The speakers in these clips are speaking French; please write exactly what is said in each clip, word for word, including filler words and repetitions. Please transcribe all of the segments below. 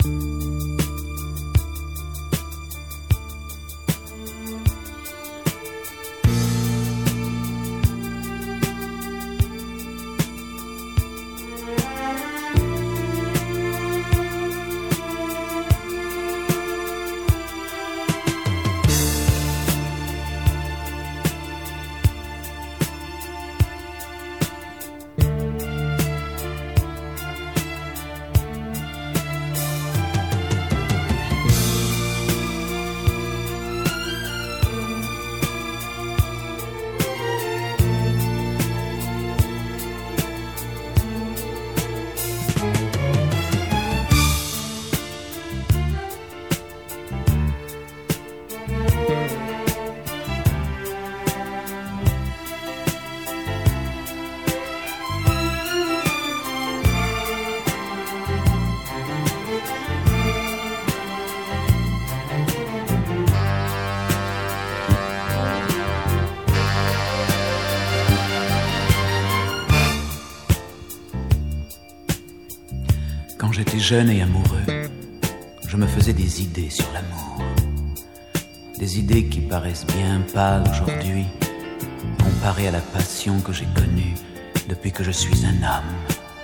Quand j'étais jeune et amoureux, je me faisais des idées sur l'amour. Des idées qui paraissent bien pâles aujourd'hui, comparées à la passion que j'ai connue depuis que je suis un homme.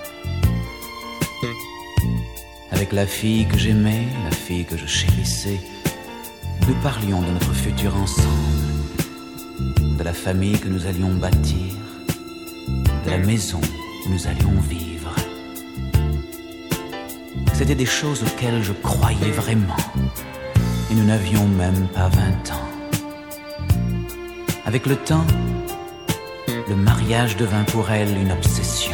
Avec la fille que j'aimais, la fille que je chérissais, nous parlions de notre futur ensemble, de la famille que nous allions bâtir, de la maison où nous allions vivre. C'était des choses auxquelles je croyais vraiment, et nous n'avions même pas vingt ans. Avec le temps, le mariage devint pour elle une obsession.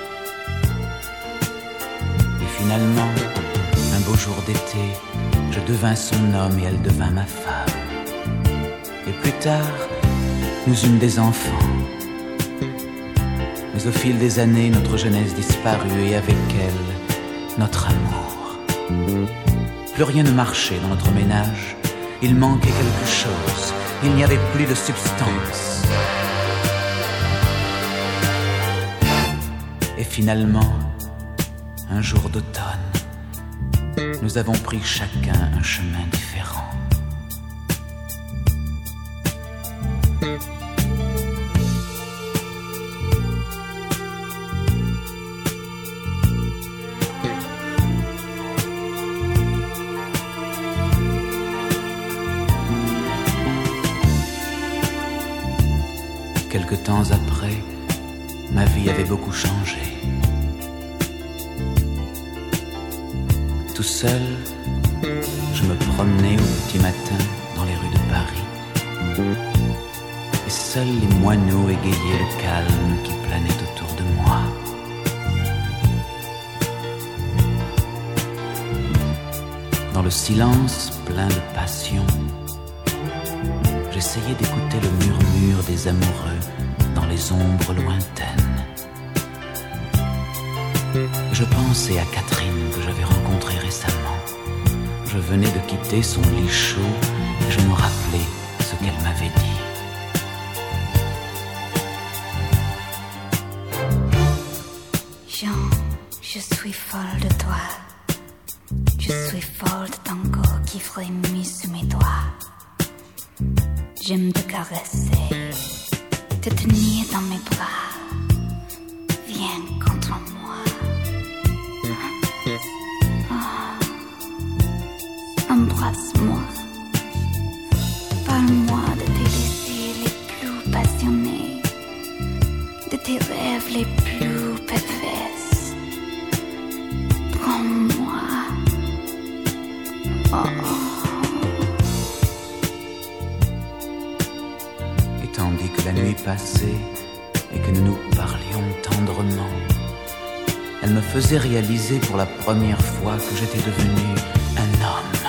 Et finalement, un beau jour d'été, je devins son homme et elle devint ma femme. Et plus tard, nous eûmes des enfants. Mais au fil des années, notre jeunesse disparut et avec elle, notre amour. Plus rien ne marchait dans notre ménage. Il manquait quelque chose. Il n'y avait plus de substance. Et finalement, un jour d'automne, nous avons pris chacun un chemin différent. Quelque temps après, ma vie avait beaucoup changé. Tout seul, je me promenais au petit matin dans les rues de Paris. Et seuls les moineaux égayaient le calme qui planait autour de moi. Dans le silence plein de passion, j'essayais d'écouter le murmure des amoureux dans les ombres lointaines. Je pensais à Catherine que j'avais rencontrée récemment. Je venais de quitter son lit chaud et je me rappelais ce qu'elle m'avait dit. Jean, je suis folle de toi. Je suis folle de ton corps qui frémit sous mes doigts. J'aime te caresser, te tenir dans mes bras. Viens contre moi. Oh. Embrasse-moi. Parle-moi de tes désirs les plus passionnés, de tes rêves les plus pervers. Prends-moi. Oh. Tandis que la nuit passait et que nous nous parlions tendrement, elle me faisait réaliser pour la première fois que j'étais devenu un homme.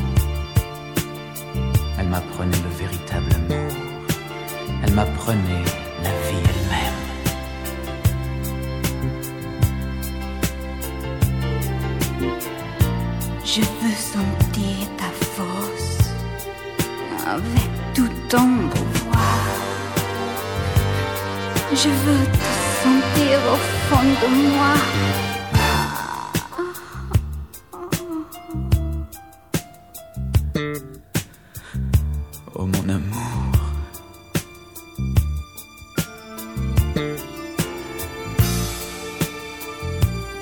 Elle m'apprenait le véritable amour. Elle m'apprenait la vie elle-même. Je veux sentir ta force avec tout ton pouvoir. Je veux te sentir au fond de moi.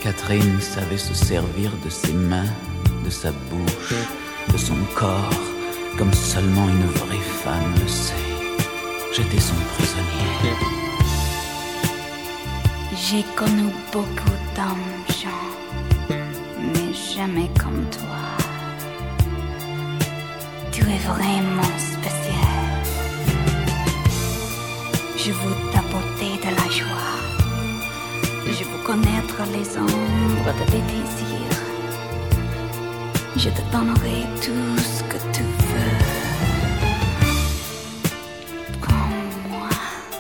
Catherine savait se servir de ses mains, de sa bouche, de son corps, comme seulement une vraie femme le sait. J'étais son prisonnier. J'ai connu beaucoup d'hommes, Jean, mais jamais comme toi. Tu es vraiment spécial. Je veux t'apporter de la joie. Je veux connaître les ombres de tes désirs. Je te donnerai tout ce que tu veux. Prends-moi.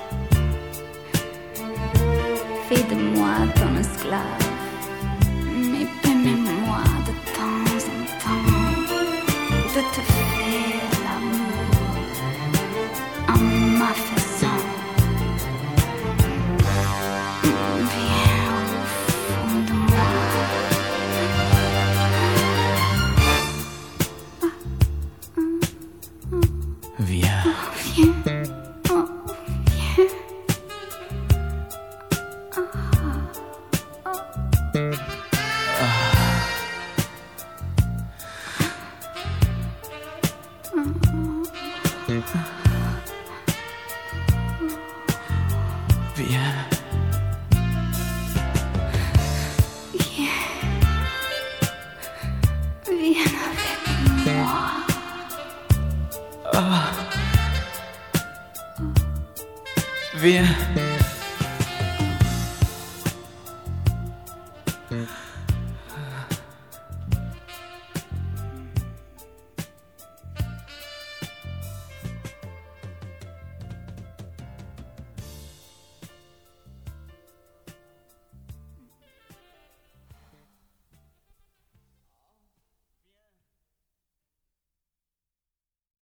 Fais de moi ton esclave. Mais permets-moi de temps en temps de te faire l'amour en ma façon. Viens.